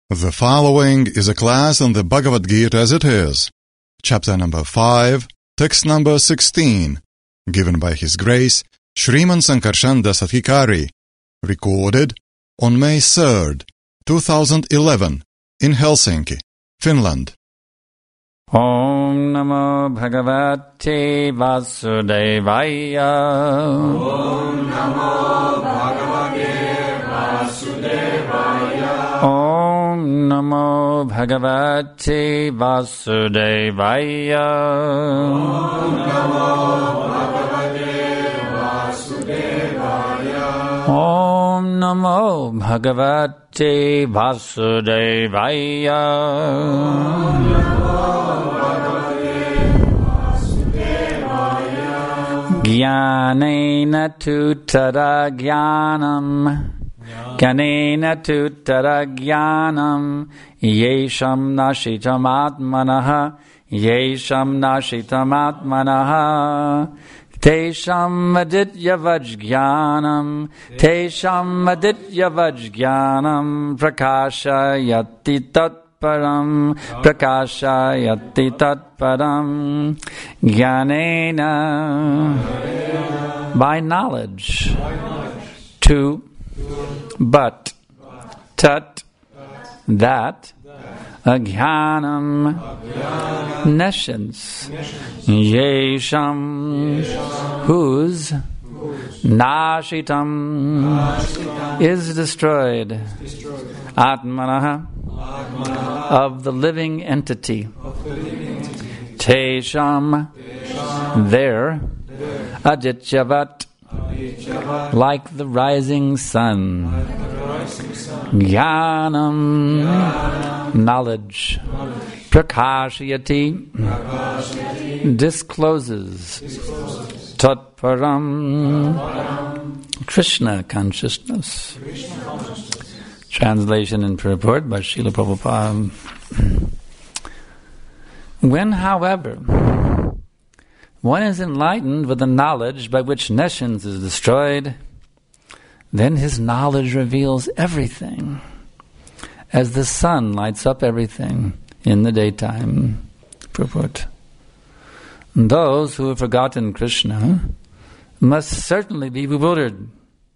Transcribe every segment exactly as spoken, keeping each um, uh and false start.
The following is a class on the Bhagavad Gita as it is, chapter number five, text number sixteen, given by His Grace Shriman Sankarshan Das Adhikari, recorded on May third, two thousand eleven, in Helsinki, Finland. Om Namo Bhagavate Vasudevaya. Om Namo Bhagavate Vasudevaya. Om Namo Bhagavate Vasudevaya. Om Namo Bhagavate Vasudevaya. Om Namo Bhagavate Vasudevaya. Jnanena tu tada jnanam, jnanena tu tada jnanam, yesham nashitam atmanaha, yesham nashitam atmanaha, tesham aditya vajjnanam, tesham aditya vajjnanam, prakashayati tat Param prakashayati tatparam jnanena, by knowledge, to, but, tat, that, ajnanam, nescience, yesham, whose, nashitam, is destroyed, atmanaha, of the living entity, tesham, there, adityavat, like the rising sun, jnanam, knowledge, prakashyati, discloses, tatparam, Krishna consciousness. Translation and purport by Srila Prabhupada. When, however, one is enlightened with the knowledge by which nescience is destroyed, then his knowledge reveals everything, as the sun lights up everything in the daytime. Purport. Those who have forgotten Krishna must certainly be bewildered.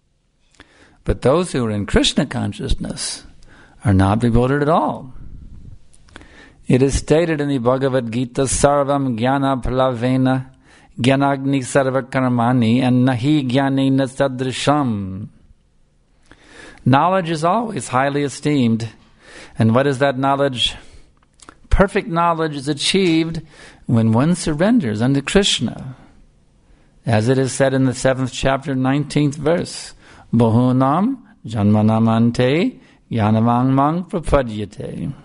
But those who are in Krishna consciousness are not bewildered at all. It is stated in the Bhagavad Gita, Sarvam Jnana Plavena Jnanagni Sarva Karmani and Nahi Jnanena Sadrisham. Knowledge is always highly esteemed. And what is that knowledge? Perfect knowledge is achieved when one surrenders unto Krishna. As it is said in the seventh chapter, nineteenth verse, Bahunam janmanamante yanamangmang prapadyate.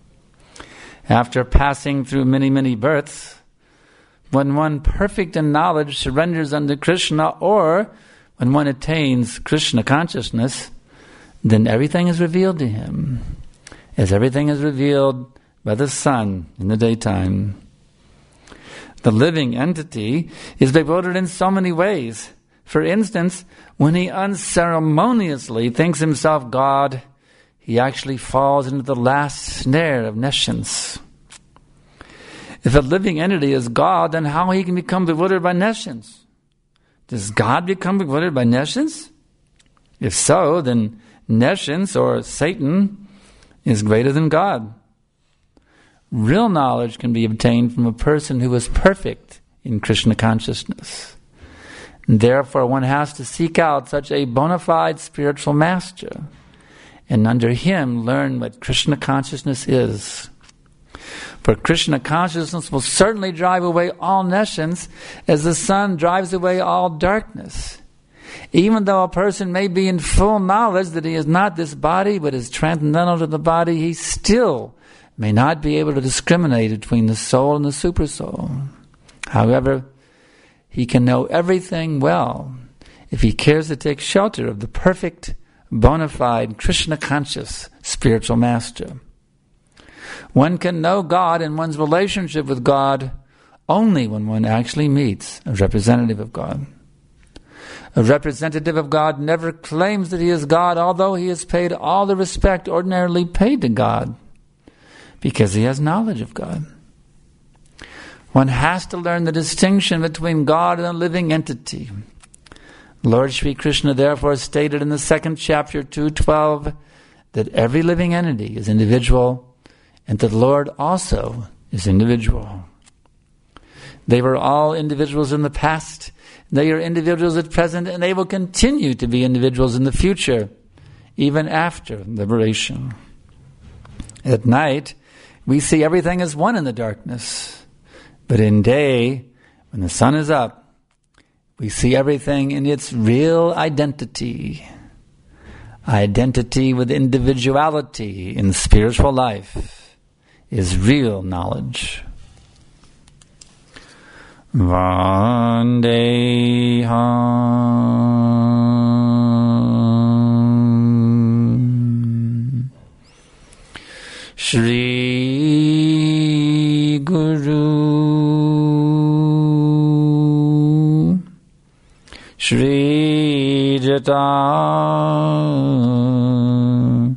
After passing through many, many births, when one perfect in knowledge surrenders unto Krishna, or when one attains Krishna consciousness, then everything is revealed to him, as everything is revealed by the sun in the daytime. The living entity is bewildered in so many ways. For instance, when he unceremoniously thinks himself God, he actually falls into the last snare of nescience. If a living entity is God, then how he can become bewildered by nescience? Does God become bewildered by nescience? If so, then nescience, or Satan, is greater than God. Real knowledge can be obtained from a person who is perfect in Krishna consciousness. And therefore, one has to seek out such a bona fide spiritual master, and under him learn what Krishna consciousness is. For Krishna consciousness will certainly drive away all nescience, as the sun drives away all darkness. Even though a person may be in full knowledge that he is not this body, but is transcendental to the body, he still may not be able to discriminate between the soul and the supersoul. However, he can know everything well if he cares to take shelter of the perfect, bona fide, Krishna-conscious spiritual master. One can know God and one's relationship with God only when one actually meets a representative of God. A representative of God never claims that he is God, although he is paid all the respect ordinarily paid to God, because he has knowledge of God. One has to learn the distinction between God and a living entity. Lord Sri Krishna therefore stated in the second chapter, two twelve, that every living entity is individual, and that the Lord also is individual. They were all individuals in the past. They are individuals at present, and they will continue to be individuals in the future, even after liberation. At night, we see everything as one in the darkness. But in day, when the sun is up, we see everything in its real identity. Identity with individuality in spiritual life is real knowledge. Vandeham Shri Guru Shri Jata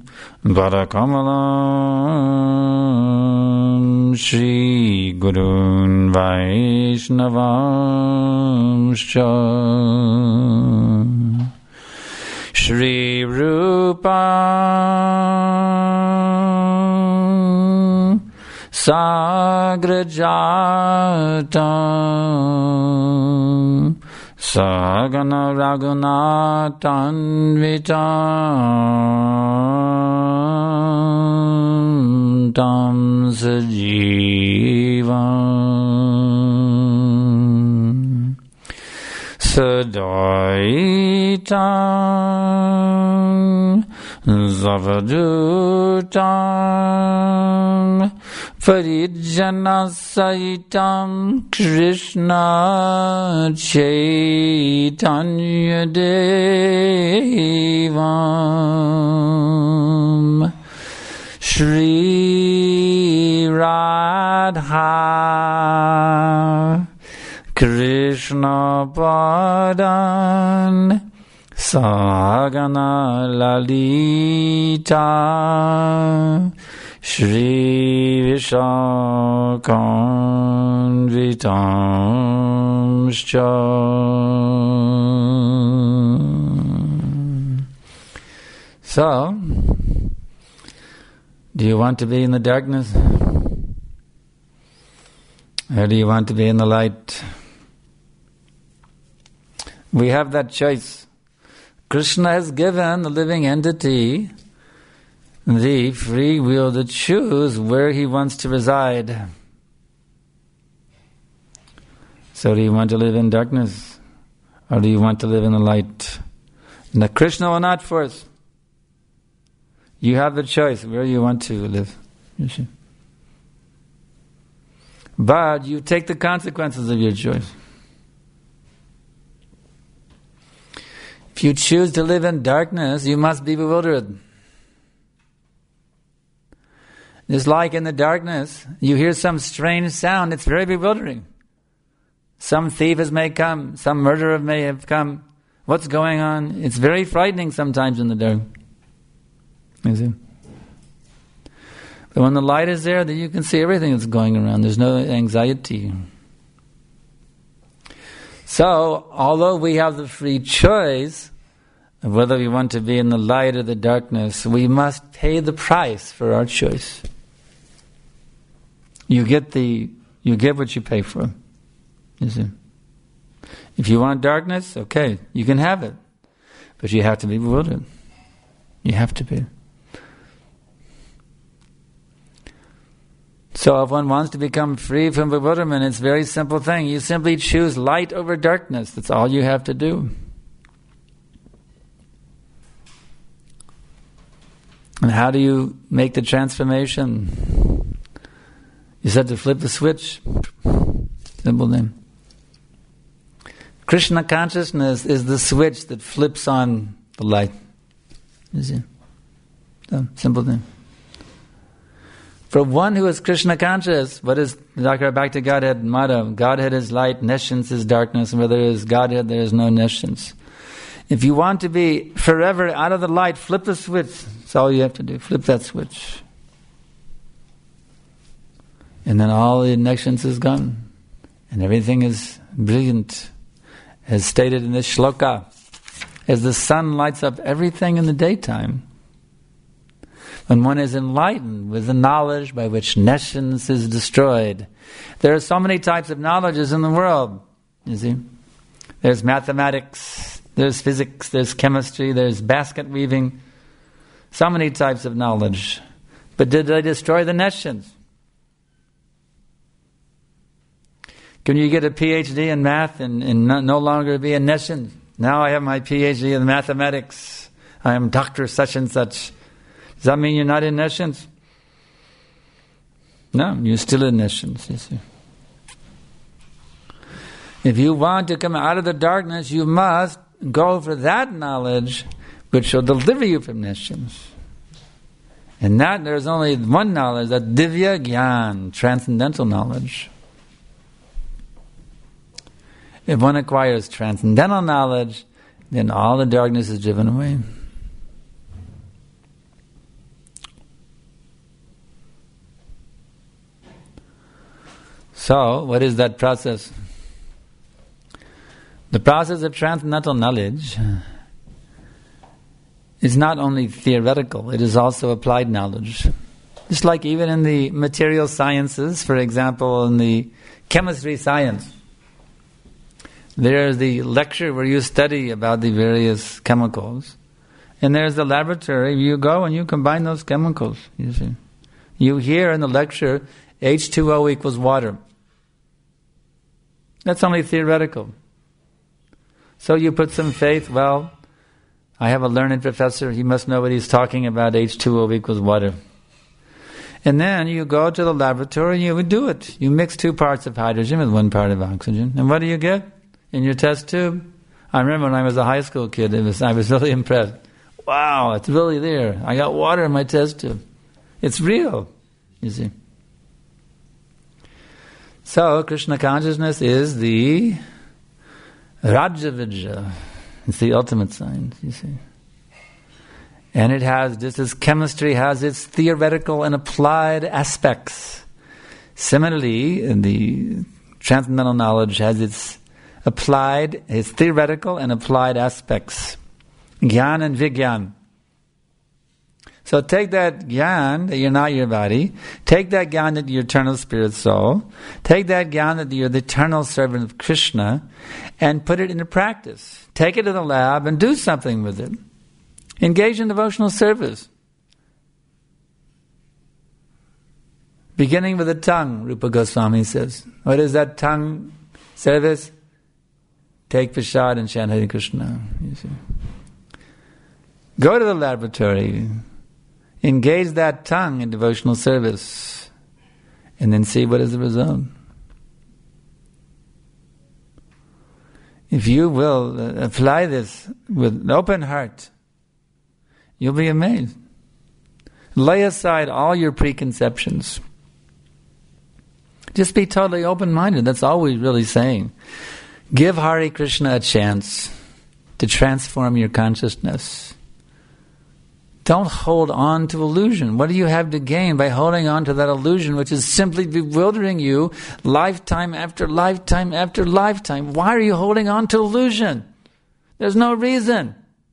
Varakamalam Shri Gurun Vaishnavamscha Shri Rupa Sagrajatam Sagana Raghunathanvitam Tam Sajivam Sadaitam Zavadutam Parijjanasaitam Krishna Chaitanya Devam Shri Radha Krishna Padan Sagana Lalita Shri Vishakanvitamscha. So, do you want to be in the darkness? Or do you want to be in the light? We have that choice. Krishna has given the living entity the free will to choose where he wants to reside. So do you want to live in darkness? Or do you want to live in the light? Now Krishna will not force. You have the choice where you want to live. You see. But you take the consequences of your choice. If you choose to live in darkness, you must be bewildered. Just like in the darkness, you hear some strange sound, it's very bewildering. Some thief may come, some murderer may have come. What's going on? It's very frightening sometimes in the dark. You see? But when the light is there, then you can see everything that's going around. There's no anxiety. So, although we have the free choice of whether we want to be in the light or the darkness, we must pay the price for our choice. You get the you get what you pay for. You see. If you want darkness, okay, you can have it. But you have to be bewildered. You have to be. So if one wants to become free from bewilderment, it's a very simple thing. You simply choose light over darkness. That's all you have to do. And how do you make the transformation? You said to flip the switch. Simple name. Krishna consciousness is the switch that flips on the light. You see? So, simple thing. For one who is Krishna conscious, what is back to Godhead motto? Godhead is light, nescience is darkness, and where there is Godhead, there is no nescience. If you want to be forever out of the light, flip the switch. That's all you have to do. Flip that switch. And then all the ignorance is gone. And everything is brilliant. As stated in this shloka, as the sun lights up everything in the daytime, when one is enlightened with the knowledge by which nescience is destroyed. There are so many types of knowledges in the world, you see. There's mathematics, there's physics, there's chemistry, there's basket weaving. So many types of knowledge. But did they destroy the nescience? Can you get a P H D in math and, and no, no longer be a nescience? Now I have my P H D in mathematics. I am Doctor such and such. Does that mean you're not in nescience? No, you're still in nescience, you see. If you want to come out of the darkness, you must go for that knowledge which will deliver you from nescience. And that there's only one knowledge, that divya gyan, transcendental knowledge. If one acquires transcendental knowledge, then all the darkness is driven away. So, what is that process? The process of transcendental knowledge is not only theoretical, it is also applied knowledge. Just like even in the material sciences, for example, in the chemistry science, there's the lecture where you study about the various chemicals, and there's the laboratory where you go and you combine those chemicals, you see. You hear in the lecture, H two O equals water. That's only theoretical. So you put some faith, well, I have a learned professor, he must know what he's talking about, H two O equals water. And then you go to the laboratory and you would do it. You mix two parts of hydrogen with one part of oxygen. And what do you get in your test tube? I remember when I was a high school kid, it was I was really impressed. Wow, it's really there. I got water in my test tube. It's real, you see. So, Krishna consciousness is the Rajavidya. It's the ultimate science, you see. And it has, just as chemistry has its theoretical and applied aspects, similarly, the transcendental knowledge has its applied, its theoretical and applied aspects. Gyan and Vigyan. So take that gyan that you're not your body, take that gyan that you're eternal spirit soul, take that gyan that you're the eternal servant of Krishna, and put it into practice. Take it to the lab and do something with it. Engage in devotional service. Beginning with the tongue, Rupa Goswami says. What is that tongue service? Take prasad and chant Hare Krishna. You see. Go to the laboratory. Engage that tongue in devotional service, and then see what is the result. If you will uh, apply this with an open heart, you'll be amazed. Lay aside all your preconceptions. Just be totally open-minded. That's all we're really saying. Give Hare Krishna a chance to transform your consciousness. Don't hold on to illusion. What do you have to gain by holding on to that illusion which is simply bewildering you lifetime after lifetime after lifetime? Why are you holding on to illusion? There's no reason.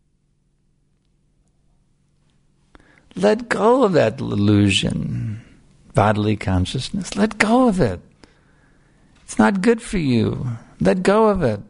Let go of that illusion, bodily consciousness. Let go of it. It's not good for you. Let go of it.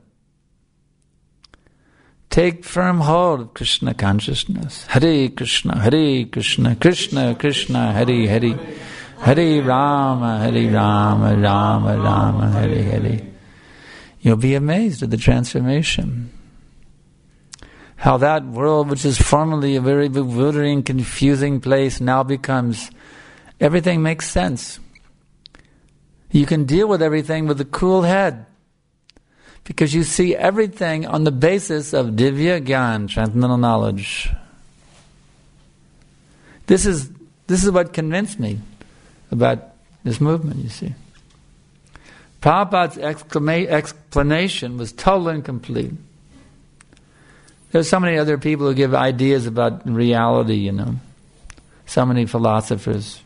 Take firm hold of Krishna consciousness. Hare Krishna, Hare Krishna, Krishna Krishna, Hare Hare, Hare Rama, Hare Rama, Rama Rama, Hare Hare. You'll be amazed at the transformation. How that world, which is formerly a very bewildering, confusing place, now becomes, everything makes sense. You can deal with everything with a cool head. Because you see everything on the basis of divya gyan, transcendental knowledge. This is this is what convinced me about this movement, you see. Prabhupada's exclama- explanation was totally incomplete. There's so many other people who give ideas about reality, you know. So many philosophers.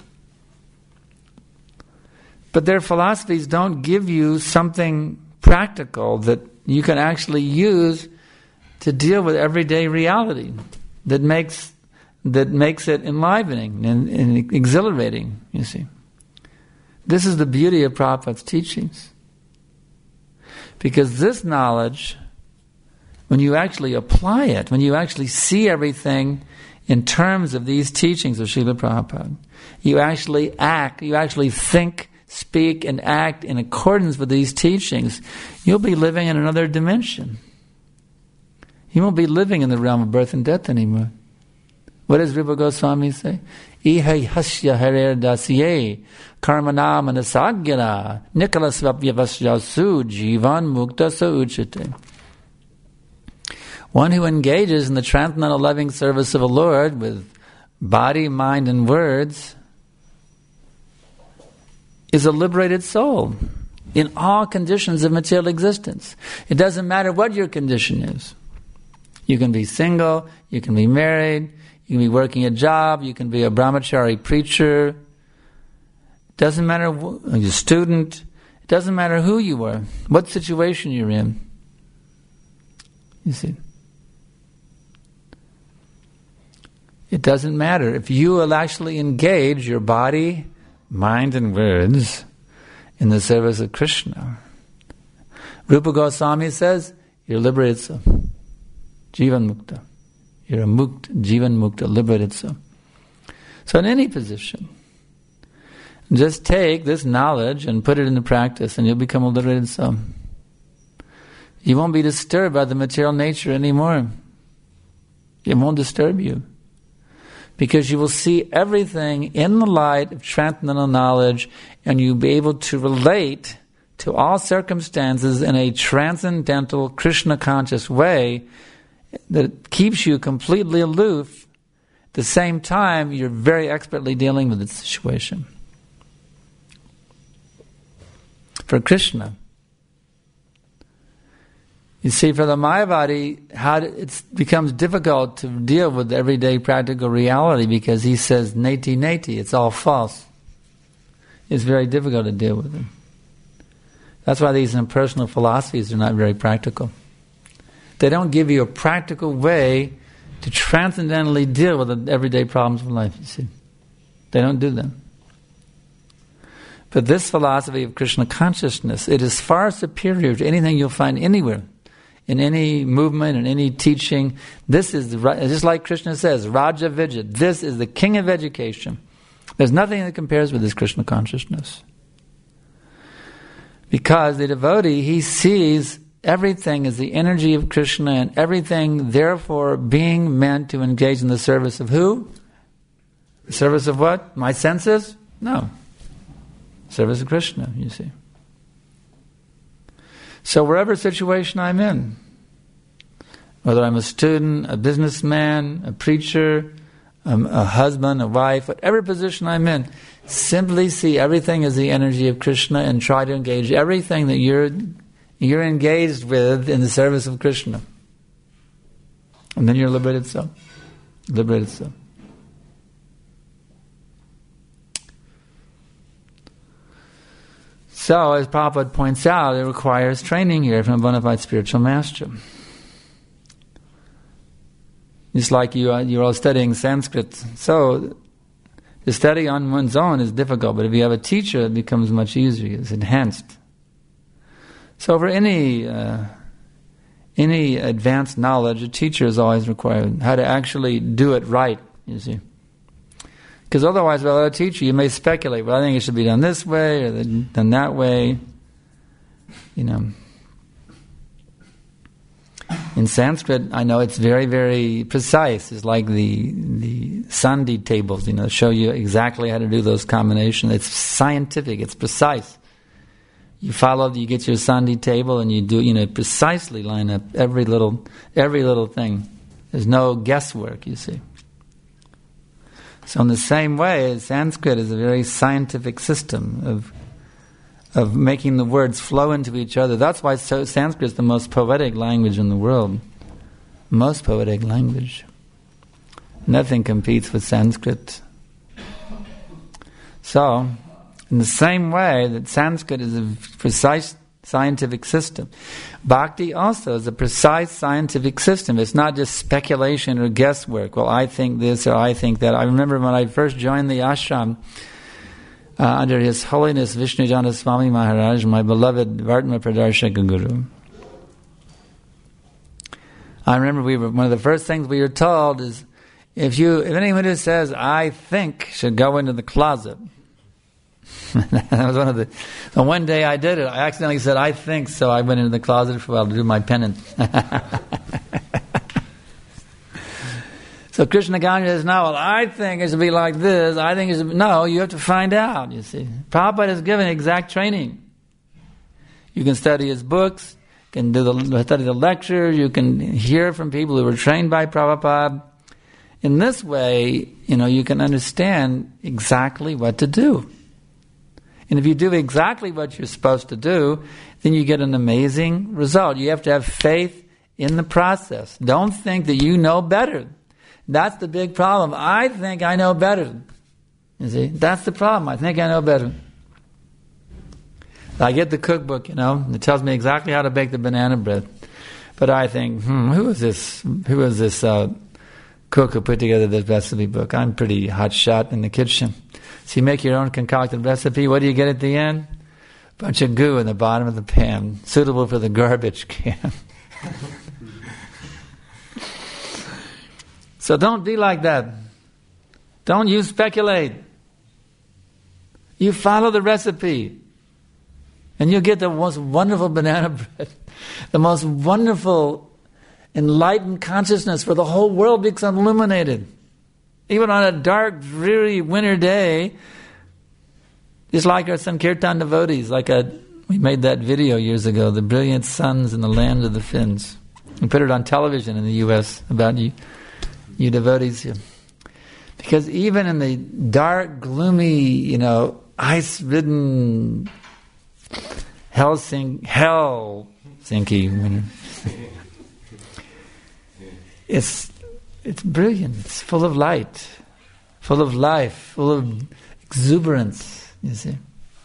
But their philosophies don't give you something practical that you can actually use to deal with everyday reality that makes that makes it enlivening and, and exhilarating, you see. This is the beauty of Prabhupada's teachings. Because this knowledge, when you actually apply it, when you actually see everything in terms of these teachings of Srila Prabhupada, you actually act, you actually think, speak, and act in accordance with these teachings, you'll be living in another dimension. You won't be living in the realm of birth and death anymore. What does Rupa Goswami say? Ihai hasya harer dasye karmana manasagyana nikalasvapyavasyasu jivan mukta sa uchate. One who engages in the transcendental loving service of the Lord with body, mind, and words is a liberated soul in all conditions of material existence. It doesn't matter what your condition is. You can be single, you can be married, you can be working a job, you can be a brahmachari preacher. It doesn't matter, wh- you're a student. It doesn't matter who you are, what situation you're in. You see. It doesn't matter. If you will actually engage your body, mind, and words in the service of Krishna, Rupa Goswami says, you're liberated soul. Jivan Mukta. You're a Mukta, Jivan Mukta, liberated soul. So in any position, just take this knowledge and put it into practice and you'll become a liberated soul. You won't be disturbed by the material nature anymore. It won't disturb you. Because you will see everything in the light of transcendental knowledge and you'll be able to relate to all circumstances in a transcendental, Krishna-conscious way that keeps you completely aloof. At the same time, you're very expertly dealing with the situation. For Krishna, you see, for the Mayavadi, how it becomes difficult to deal with everyday practical reality because he says, neti neti, it's all false. It's very difficult to deal with them. That's why these impersonal philosophies are not very practical. They don't give you a practical way to transcendentally deal with the everyday problems of life, you see. They don't do them. But this philosophy of Krishna consciousness, it is far superior to anything you'll find anywhere. In any movement, in any teaching, this is, the, just like Krishna says, Raja Vijit, this is the king of education. There's nothing that compares with this Krishna consciousness. Because the devotee, he sees everything as the energy of Krishna and everything, therefore, being meant to engage in the service of who? The service of what? My senses? No. Service of Krishna, you see. So wherever situation I'm in, whether I'm a student, a businessman, a preacher, um, a husband, a wife, whatever position I'm in, simply see everything as the energy of Krishna and try to engage everything that you're you're engaged with in the service of Krishna. And then you're liberated soul. Liberated soul. So, as Prabhupada points out, it requires training here from a bona fide spiritual master. Just like you are, you're all studying Sanskrit. So, the study on one's own is difficult, but if you have a teacher, it becomes much easier. It's enhanced. So, for any uh, any advanced knowledge, a teacher is always required. How to actually do it right, you see. Because otherwise, without a teacher, you may speculate, well, I think it should be done this way or done that way. You know. In Sanskrit, I know it's very, very precise. It's like the the Sandhi tables, you know, show you exactly how to do those combinations. It's scientific, it's precise. You follow, you get your Sandhi table and you do, you know, precisely line up every little, every little thing. There's no guesswork, you see. So in the same way, Sanskrit is a very scientific system of of making the words flow into each other. That's why so Sanskrit is the most poetic language in the world. most poetic language. Nothing competes with Sanskrit. So, in the same way that Sanskrit is a precise scientific system, Bhakti also is a precise scientific system. It's not just speculation or guesswork. Well, I think this or I think that. I remember when I first joined the ashram uh, under His Holiness Vishnujana Swami Maharaj, my beloved Vartma Pradarshaka Guru. I remember we were one of the first things we were told is, if you, if anyone who says "I think" should go into the closet. That was one of the. So one day I did it. I accidentally said "I think," so I went into the closet for a while to do my penance. So Krishna Consciousness says, "No, well, I think it should be like this. I think it should be." No, you have to find out. You see, Prabhupada has given exact training. You can study his books. You can do the study the lectures. You can hear from people who were trained by Prabhupada. In this way, you know, you can understand exactly what to do. And if you do exactly what you're supposed to do, then you get an amazing result. You have to have faith in the process. Don't think that you know better. That's the big problem. I think I know better. You see, that's the problem. I think I know better. I get the cookbook, you know, it tells me exactly how to bake the banana bread. But I think, hmm, who is this? Who is this uh, cook who put together this recipe book? I'm pretty hot shot in the kitchen. So you make your own concocted recipe. What do you get at the end? A bunch of goo in the bottom of the pan, suitable for the garbage can. So don't be like that. Don't you speculate. You follow the recipe. And you'll get the most wonderful banana bread. The most wonderful enlightened consciousness where the whole world becomes illuminated. Even on a dark, dreary winter day, just like our Sankirtan devotees, like a, we made that video years ago, The Brilliant Suns in the Land of the Finns. We put it on television in the U S about you, you devotees here. Because even in the dark, gloomy, you know, ice-ridden Helsinki, Helsinki winter, it's It's brilliant. It's full of light, full of life, full of exuberance, you see.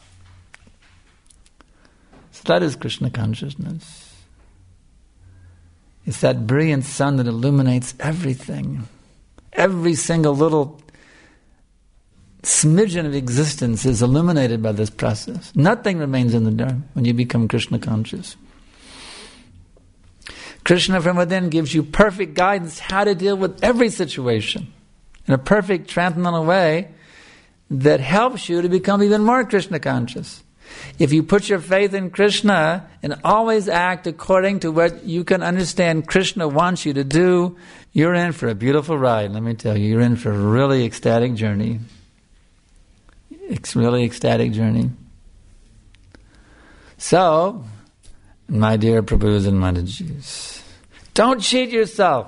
So that is Krishna consciousness. It's that brilliant sun that illuminates everything. Every single little smidgen of existence is illuminated by this process. Nothing remains in the dark when you become Krishna conscious. Krishna from within gives you perfect guidance how to deal with every situation in a perfect transcendental way that helps you to become even more Krishna conscious. If you put your faith in Krishna and always act according to what you can understand Krishna wants you to do, you're in for a beautiful ride, let me tell you. You're in for a really ecstatic journey. It's really ecstatic journey. So, my dear Prabhus and Matajis, don't cheat yourself.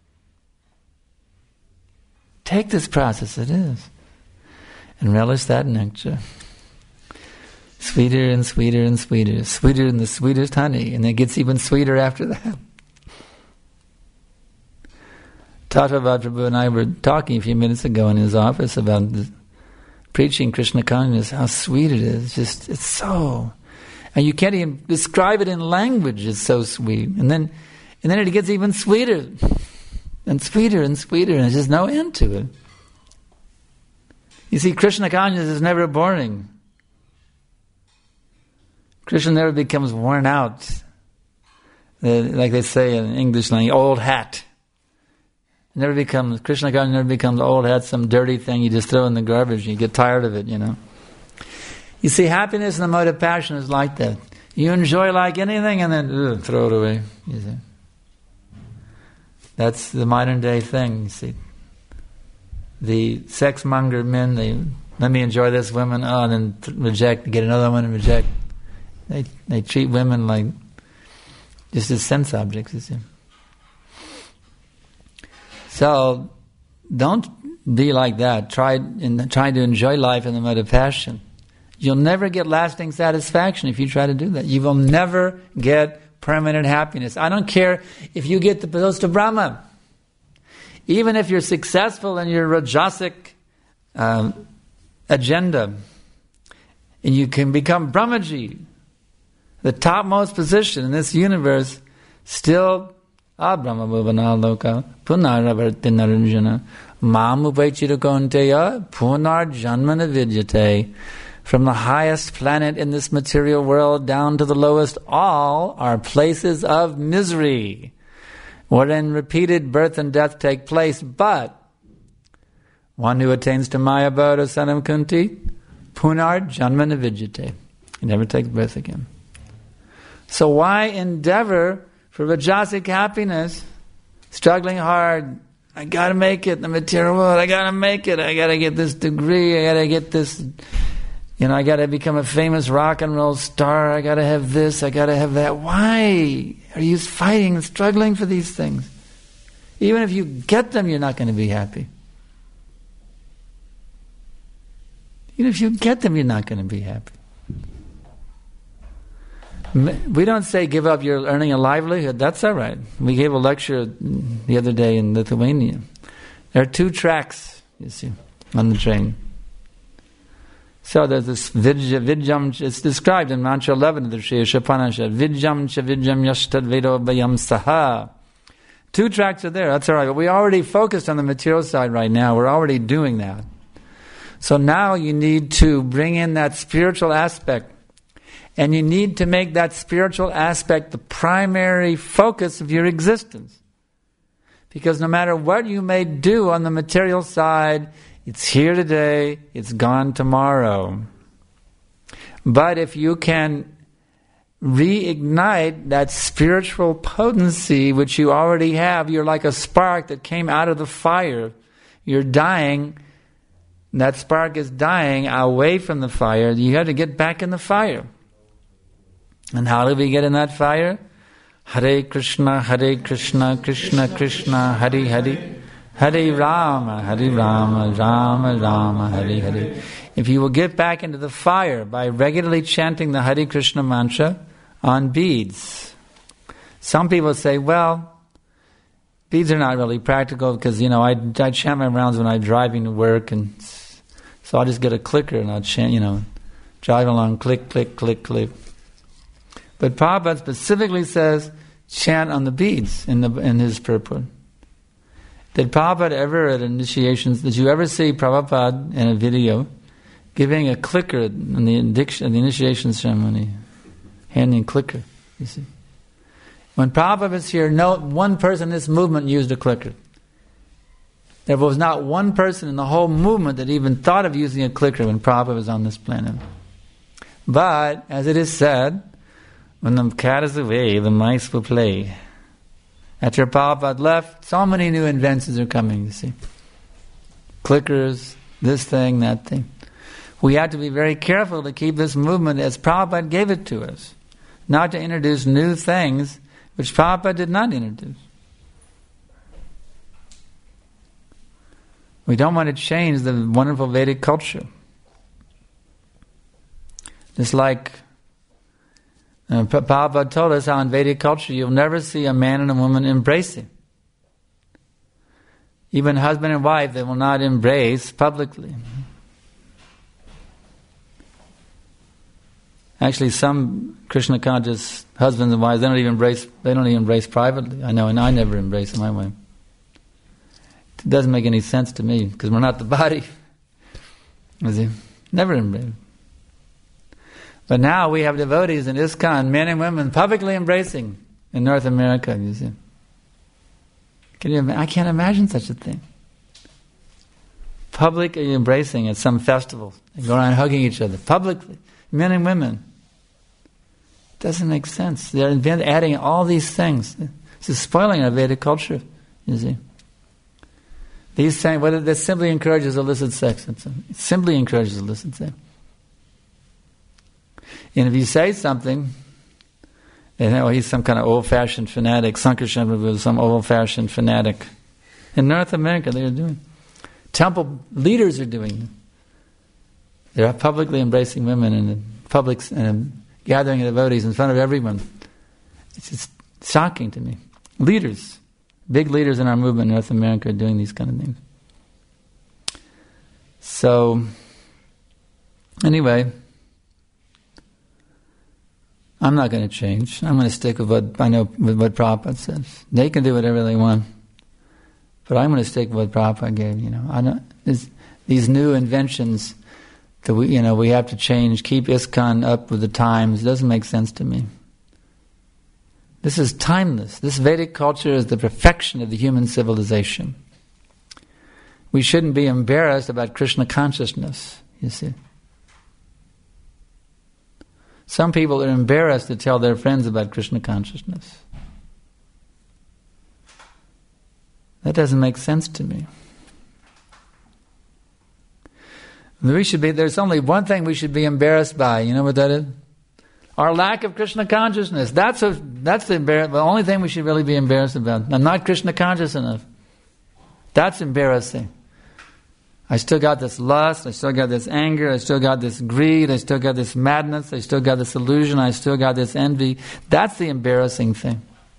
Take this process it is and relish that nectar. Sweeter and sweeter and sweeter, sweeter than the sweetest honey, and it gets even sweeter after that. Tattvavad Prabhu and I were talking a few minutes ago in his office about the preaching Krishna consciousness, how sweet it is. Just it's so, and you can't even describe it in language. It's so sweet, and then, and then it gets even sweeter, and sweeter and sweeter, and there's just no end to it. You see, Krishna consciousness is never boring. Krishna never becomes worn out. Uh, like they say in English language, old hat. It never becomes, Krishna consciousness never becomes old hat, some dirty thing you just throw in the garbage and you get tired of it, you know. You see, happiness and the mode of passion is like that. You enjoy like anything and then ugh, throw it away, you see. That's the modern day thing, you see. The sex-monger men, they, let me enjoy this woman, oh, and then th- reject, get another one and reject. They they treat women like just as sense objects, you see. So don't be like that. Try in try to enjoy life in the mode of passion. You'll never get lasting satisfaction if you try to do that. You will never get permanent happiness. I don't care if you get the post of Brahma. Even if you're successful in your Rajasic um, agenda, and you can become Brahmaji, the topmost position in this universe, still Abrahma Bhuvana Loka Punaravarti Naranjana Mamupaichirakonteya Punar Janmana Vidyate. From the highest planet in this material world down to the lowest, all are places of misery, wherein repeated birth and death take place. But one who attains to Maya Bodha Sanam Kunti, Punar Janmana Vidyate. He never takes birth again. So why endeavor for Rajasic happiness, struggling hard? I gotta make it in the material world, I gotta make it, I gotta get this degree, I gotta get this, you know, I gotta become a famous rock and roll star, I gotta have this, I gotta have that. Why are you fighting and struggling for these things? Even if you get them, you're not going to be happy. Even if you get them, you're not going to be happy. We don't say give up your earning a livelihood. That's all right. We gave a lecture the other day in Lithuania. There are two tracks, you see, on the train. So there's this vidya, vidyam, it's described in Mantra eleven of the Sri Upanishad. Vidyam cha vidyam yashtad vedo bayam saha. Two tracks are there, that's all right. But we already focused on the material side right now. We're already doing that. So now you need to bring in that spiritual aspect. And you need to make that spiritual aspect the primary focus of your existence. Because no matter what you may do on the material side, it's here today, it's gone tomorrow. But if you can reignite that spiritual potency which you already have, you're like a spark that came out of the fire. You're dying, that spark is dying away from the fire. You have to get back in the fire. And how do we get in that fire? Hare Krishna, Hare Krishna, Krishna Krishna, Hare Hare, Hare Rama, Hare Rama, Rama Rama, Hare Hare. If you will get back into the fire by regularly chanting the Hare Krishna mantra on beads. Some people say, well, beads are not really practical because, you know, I, I chant my rounds when I'm driving to work, and so I'll just get a clicker and I'll chant, you know, drive along, click, click, click, click. But Prabhupada specifically says, chant on the beads in the in his purport. Did Prabhupada ever at initiations, did you ever see Prabhupada in a video giving a clicker in the, indiction, the initiation ceremony, handing a clicker, you see? When Prabhupada was here, no one person in this movement used a clicker. There was not one person in the whole movement that even thought of using a clicker when Prabhupada was on this planet. But, as it is said, when the cat is away, the mice will play. After Prabhupada left, so many new inventions are coming, you see. Clickers, this thing, that thing. We have to be very careful to keep this movement as Prabhupada gave it to us. Not to introduce new things which Prabhupada did not introduce. We don't want to change the wonderful Vedic culture. Just like Uh, Prabhupada told us how in Vedic culture you'll never see a man and a woman embracing. Even husband and wife, they will not embrace publicly. Actually, some Krishna conscious husbands and wives, they don't even embrace. They don't even embrace privately. I know, and I never embrace my wife. It doesn't make any sense to me because we're not the body. Is he? Never embrace. But now we have devotees in ISKCON, men and women, publicly embracing in North America, you see. Can you? I can't imagine such a thing. Publicly embracing at some festival. They go around hugging each other, publicly, men and women. It doesn't make sense. They're adding all these things. This is spoiling our Vedic culture, you see. These things, whether this simply encourages illicit sex. It simply encourages illicit sex. And if you say something, they know he's some kind of old-fashioned fanatic. Sankarshan was some old-fashioned fanatic. In North America, they are doing. Temple leaders are doing it. They're publicly embracing women in a public in a gathering of devotees in front of everyone. It's just shocking to me. Leaders, big leaders in our movement in North America are doing these kind of things. So, anyway, I'm not going to change. I'm going to stick with what I know, with what Prabhupada says. They can do whatever they want, but I'm going to stick with what Prabhupada gave. You know, I don't. These new inventions that we, you know, we have to change, keep ISKCON up with the times. It doesn't make sense to me. This is timeless. This Vedic culture is the perfection of the human civilization. We shouldn't be embarrassed about Krishna consciousness, you see. Some people are embarrassed to tell their friends about Krishna consciousness. That doesn't make sense to me. We should be, there's only one thing we should be embarrassed by. You know what that is? Our lack of Krishna consciousness. That's a, that's the, embar- the only thing we should really be embarrassed about. I'm not Krishna conscious enough. That's embarrassing. I still got this lust, I still got this anger, I still got this greed, I still got this madness, I still got this illusion, I still got this envy. That's the embarrassing thing.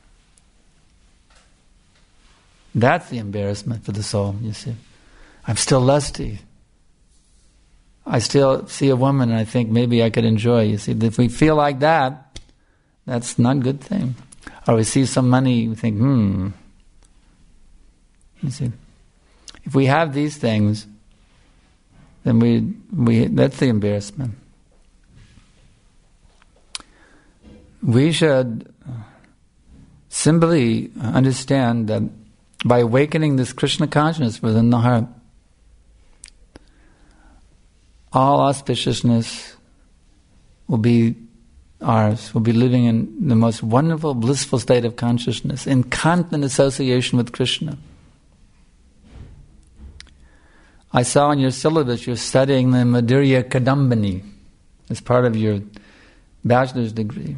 That's the embarrassment for the soul, you see. I'm still lusty. I still see a woman and I think maybe I could enjoy. You see, if we feel like that, that's not a good thing. Or we see some money, we think, hmm. You see, if we have these things, then we we that's the embarrassment. We should simply understand that by awakening this Krishna consciousness within the heart, all auspiciousness will be ours. We'll be living in the most wonderful, blissful state of consciousness, in constant association with Krishna. I saw in your syllabus you're studying the Madhurya Kadambini as part of your bachelor's degree.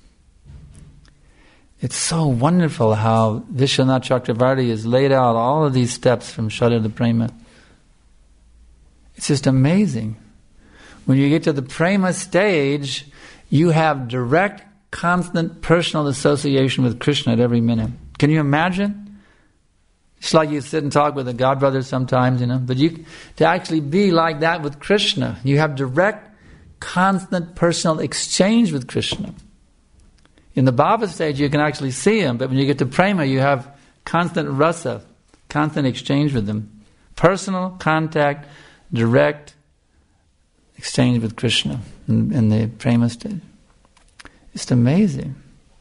It's so wonderful how Vishwanath Chakravarti has laid out all of these steps from Shraddha Prema. It's just amazing. When you get to the Prema stage, you have direct, constant, personal association with Krishna at every minute. Can you imagine? It's like you sit and talk with a godbrother sometimes, you know. But you to actually be like that with Krishna, you have direct, constant, personal exchange with Krishna. In the Bhava stage, you can actually see him, but when you get to Prema, you have constant rasa, constant exchange with him. Personal contact, direct exchange with Krishna in, in the Prema stage. It's amazing.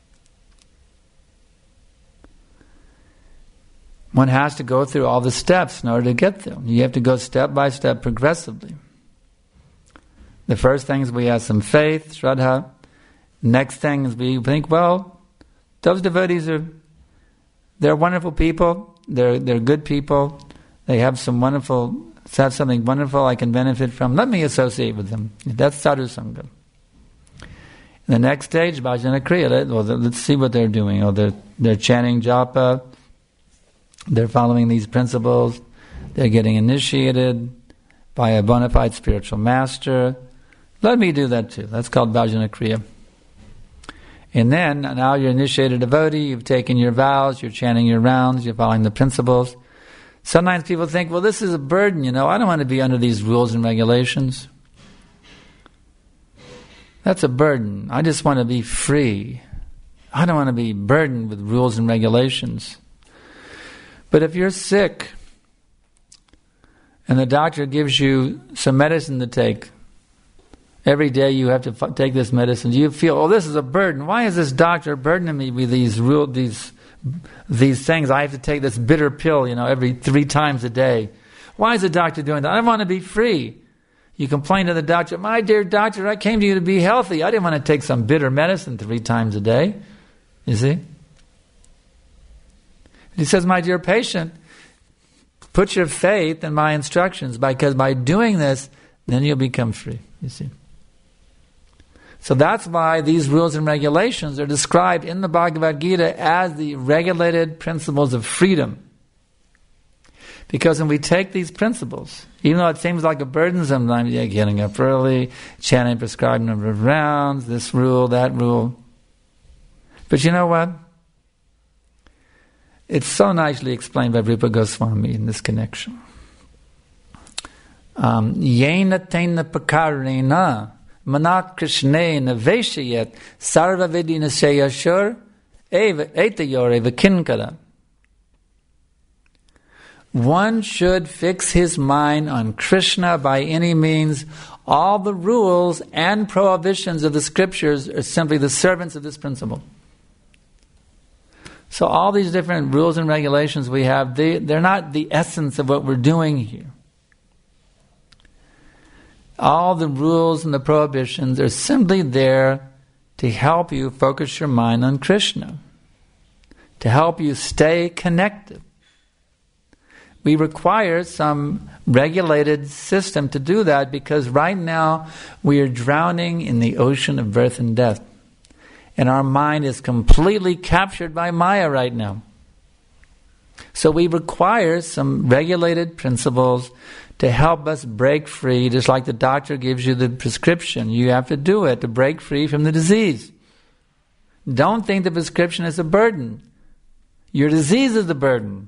One has to go through all the steps in order to get there. You have to go step by step progressively. The first thing is we have some faith, shraddha. Next thing is we think, well, those devotees are, they're wonderful people, they're they're good people, they have some wonderful, have something wonderful I can benefit from. Let me associate with them. That's sadhu sangha. The next stage, bhajana kriya. Well, let's see what they're doing. Oh, they're they're chanting japa. They're following these principles. They're getting initiated by a bona fide spiritual master. Let me do that too. That's called bhajana kriya. And then, now you're initiated devotee, you've taken your vows, you're chanting your rounds, you're following the principles. Sometimes people think, well, this is a burden, you know, I don't want to be under these rules and regulations. That's a burden. I just want to be free. I don't want to be burdened with rules and regulations. But if you're sick, and the doctor gives you some medicine to take, every day you have to f- take this medicine. You feel, oh, this is a burden. Why is this doctor burdening me with these rule, these these things? I have to take this bitter pill, you know, every three times a day. Why is the doctor doing that? I want to be free. You complain to the doctor, my dear doctor, I came to you to be healthy. I didn't want to take some bitter medicine three times a day. You see? He says, my dear patient, put your faith in my instructions, because by doing this, then you'll become free. You see? So that's why these rules and regulations are described in the Bhagavad Gita as the regulated principles of freedom. Because when we take these principles, even though it seems like a burden sometimes, yeah, getting up early, chanting prescribed number of rounds, this rule, that rule. But you know what? It's so nicely explained by Rupa Goswami in this connection. Um, Yena tena pakarena manat krishnena veshayat sarva vidina sheyashur eva etayor eva kinkara. One should fix his mind on Krishna by any means. All the rules and prohibitions of the scriptures are simply the servants of this principle. So all these different rules and regulations we have, they, they're not the essence of what we're doing here. All the rules and the prohibitions are simply there to help you focus your mind on Krishna, to help you stay connected. We require some regulated system to do that because right now we are drowning in the ocean of birth and death. And our mind is completely captured by Maya right now. So we require some regulated principles to help us break free, just like the doctor gives you the prescription. You have to do it to break free from the disease. Don't think the prescription is a burden. Your disease is the burden.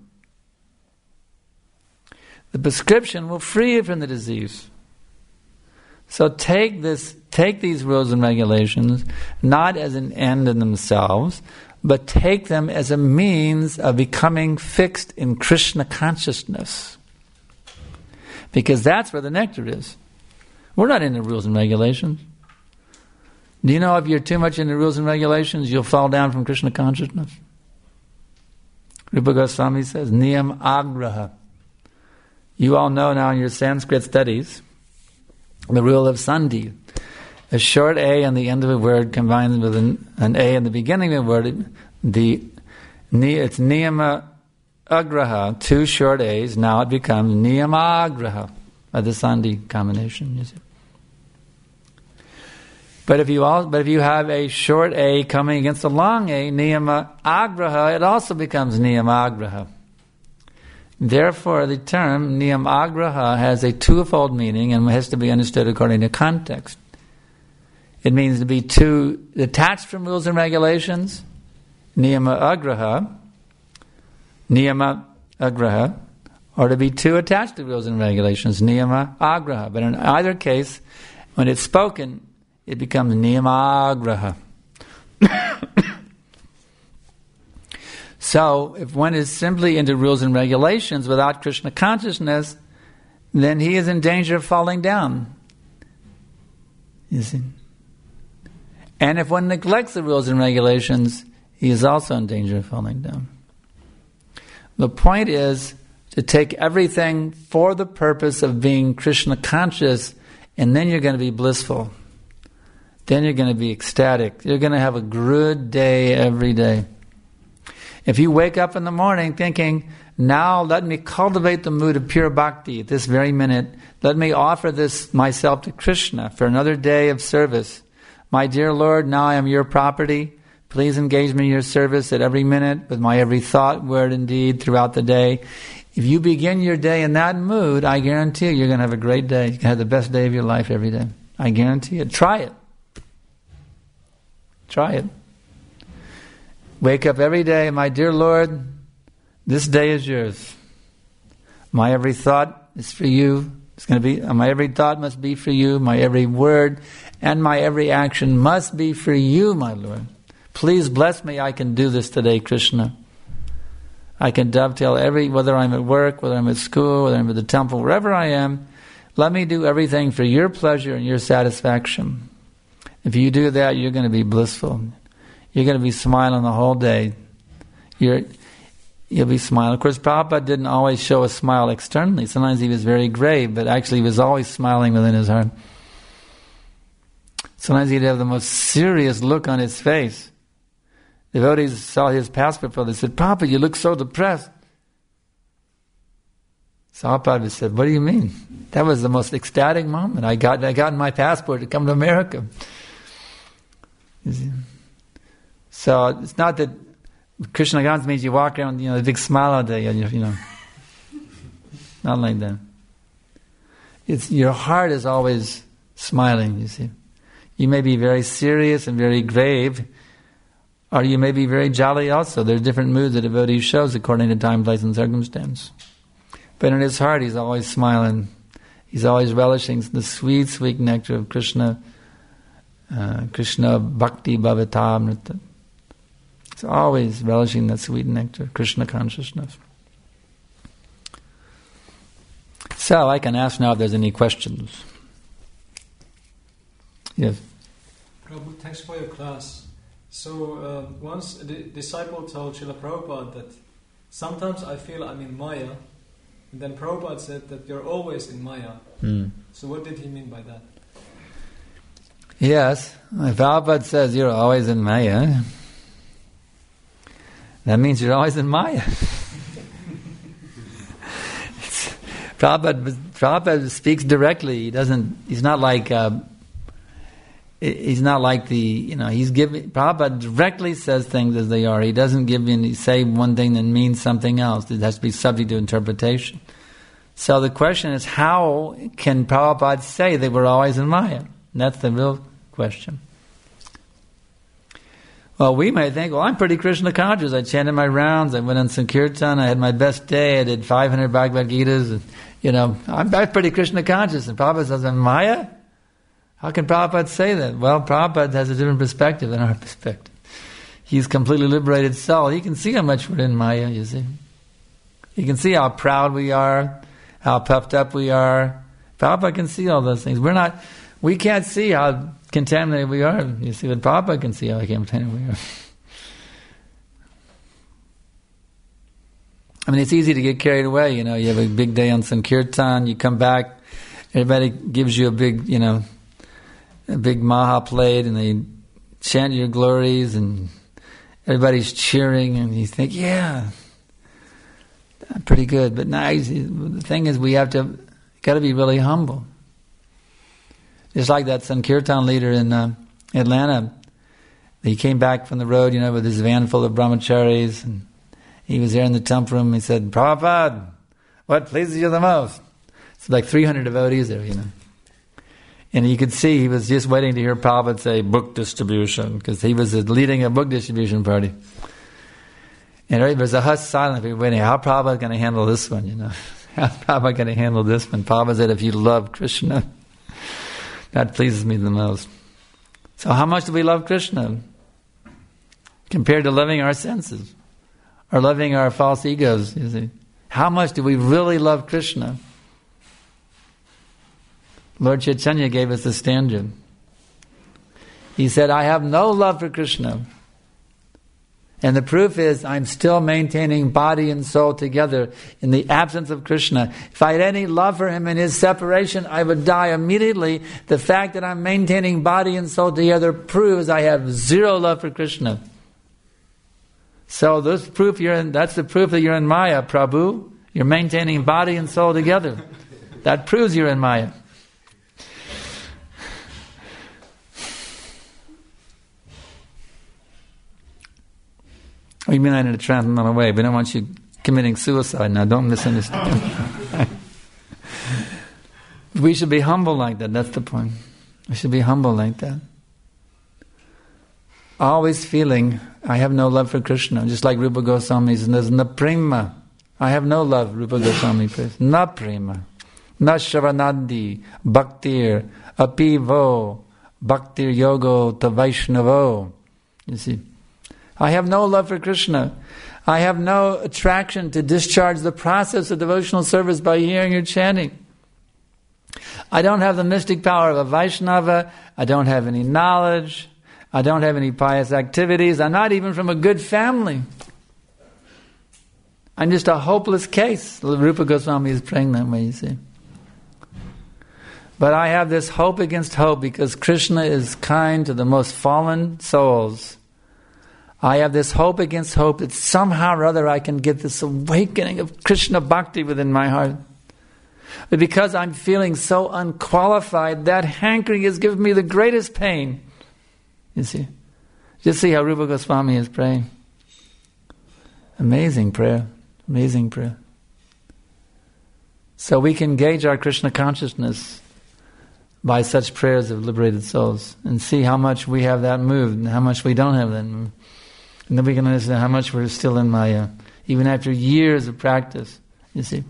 The prescription will free you from the disease. So take this, take these rules and regulations not as an end in themselves, but take them as a means of becoming fixed in Krishna consciousness. Because that's where the nectar is. We're not into rules and regulations. Do you know if you're too much into rules and regulations, you'll fall down from Krishna consciousness? Rupa Goswami says, Niyam Agraha. You all know now in your Sanskrit studies the rule of Sandhi. A short A on the end of a word combined with an, an A in the beginning of a word. The, it's Niyama Agraha, two short A's. Now it becomes Niyama Agraha by the Sandhi combination. You see. But if you all, but if you have a short A coming against a long A, Niyama Agraha, it also becomes Niyama Agraha. Therefore, the term Niyam Agraha has a twofold meaning and has to be understood according to context. It means to be too detached from rules and regulations, Niyama Agraha, Niyama Agraha, or to be too attached to rules and regulations, Niyama Agraha. But in either case, when it's spoken, it becomes Niyama Agraha. So, if one is simply into rules and regulations without Krishna consciousness, then he is in danger of falling down. You see? And if one neglects the rules and regulations, he is also in danger of falling down. The point is to take everything for the purpose of being Krishna conscious, and then you're going to be blissful. Then you're going to be ecstatic. You're going to have a good day every day. If you wake up in the morning thinking, now let me cultivate the mood of pure bhakti at this very minute, let me offer this myself to Krishna for another day of service. My dear Lord, now I am your property. Please engage me in your service at every minute with my every thought, word, and deed throughout the day. If you begin your day in that mood, I guarantee you, you're going to have a great day. You can have the best day of your life every day. I guarantee it. Try it. Try it. Wake up every day, my dear Lord, this day is yours. My every thought is for you. It's going to be, my every thought must be for you. My every word and my every action must be for you, my Lord. Please bless me. I can do this today, Krishna. I can dovetail every, whether I'm at work, whether I'm at school, whether I'm at the temple, wherever I am. Let me do everything for your pleasure and your satisfaction. If you do that, you're going to be blissful. You're going to be smiling the whole day. You're, you'll be smiling. Of course, Prabhupada didn't always show a smile externally. Sometimes he was very grave, but actually he was always smiling within his heart. Sometimes he'd have the most serious look on his face. Devotees saw his passport photo. They said, Prabhupada, you look so depressed. So Prabhupada said, what do you mean? That was the most ecstatic moment. I got I got my passport to come to America. You see? So it's not that Krishna consciousness means you walk around, you know, with a big smile all day, and you, you know, not like that. It's your heart is always smiling. You see, you may be very serious and very grave, Or you may be very jolly also. There's different moods the devotee shows according to time, place, and circumstance. But in his heart, he's always smiling. He's always relishing the sweet, sweet nectar of Krishna, uh, Krishna Bhakti Bhavatamrita. He's always relishing that sweet nectar, Krishna consciousness. So I can ask now if there's any questions. Yes. Prabhu, thanks for your class. So uh, once a di- disciple told Srila Prabhupada that sometimes I feel I'm in Maya, and then Prabhupada said that you're always in Maya. Hmm. So what did he mean by that? Yes, if Prabhupada says you're always in Maya, that means you're always in Maya. Prabhupada, Prabhupada speaks directly. He doesn't. He's not like. Uh, he's not like the. You know. He's giving. Prabhupada directly says things as they are. He doesn't give you. Say one thing that means something else. It has to be subject to interpretation. So the question is, how can Prabhupada say that we're always in Maya? And that's the real question. Well, we may think, well, I'm pretty Krishna conscious. I chanted my rounds. I went on Sankirtan. I had my best day. I did five hundred Bhagavad Gitas. And, you know, I'm, I'm pretty Krishna conscious. And Prabhupada says, I'm Maya? How can Prabhupada say that? Well, Prabhupada has a different perspective than our perspective. He's completely liberated soul. He can see how much we're in Maya, you see. He can see how proud we are, how puffed up we are. Prabhupada can see all those things. We're not, we can't see how contaminated we are. You see, but Prabhupada can see how contaminated we are. I mean, it's easy to get carried away. You know, you have a big day on Sankirtan, you come back, everybody gives you a big, you know, a big Maha plate, and they chant your glories, and everybody's cheering, and you think, yeah, pretty good. But now, the thing is, we have to, got to be really humble. Just like that Sankirtan leader in uh, Atlanta, he came back from the road, you know, with his van full of brahmacharis, and he was there in the temple room. He said, Prabhupada, what pleases you the most? It's like three hundred devotees there, you know. And you could see he was just waiting to hear Prabhupada say book distribution, because he was leading a book distribution party. And there was a hushed silence. People waiting, how Prabhupada going to handle this one, you know? How's Prabhupada going to handle this one? Prabhupada said, if you love Krishna, that pleases me the most. So how much do we love Krishna compared to loving our senses or loving our false egos? You see, how much do we really love Krishna? Lord Chaitanya gave us a stanza. He said, I have no love for Krishna. And the proof is I'm still maintaining body and soul together in the absence of Krishna. If I had any love for Him in His separation, I would die immediately. The fact that I'm maintaining body and soul together proves I have zero love for Krishna. So this proof you're in, that's the proof that you're in Maya, Prabhu. You're maintaining body and soul together. That proves you're in Maya. We mean that in a transcendental way. We don't want you committing suicide now. Don't misunderstand. We should be humble like that. That's the point. We should be humble like that. Always feeling, I have no love for Krishna. Just like Rupa Goswami says, na prema. I have no love, Rupa Goswami says. Na prema. Na shravanadi. Bhaktir. Apivo. Bhaktir yogo ta Vaishnavo. You see. I have no love for Krishna. I have no attraction to discharge the process of devotional service by hearing or chanting. I don't have the mystic power of a Vaishnava. I don't have any knowledge. I don't have any pious activities. I'm not even from a good family. I'm just a hopeless case. Rupa Goswami is praying that way, you see. But I have this hope against hope because Krishna is kind to the most fallen souls. I have this hope against hope that somehow or other I can get this awakening of Krishna Bhakti within my heart. But because I'm feeling so unqualified, that hankering has given me the greatest pain. You see? Just see how Rupa Goswami is praying. Amazing prayer. Amazing prayer. So we can gauge our Krishna consciousness by such prayers of liberated souls and see how much we have that moved and how much we don't have that moved. And then we can understand how much we're still in Maya, even after years of practice, you see.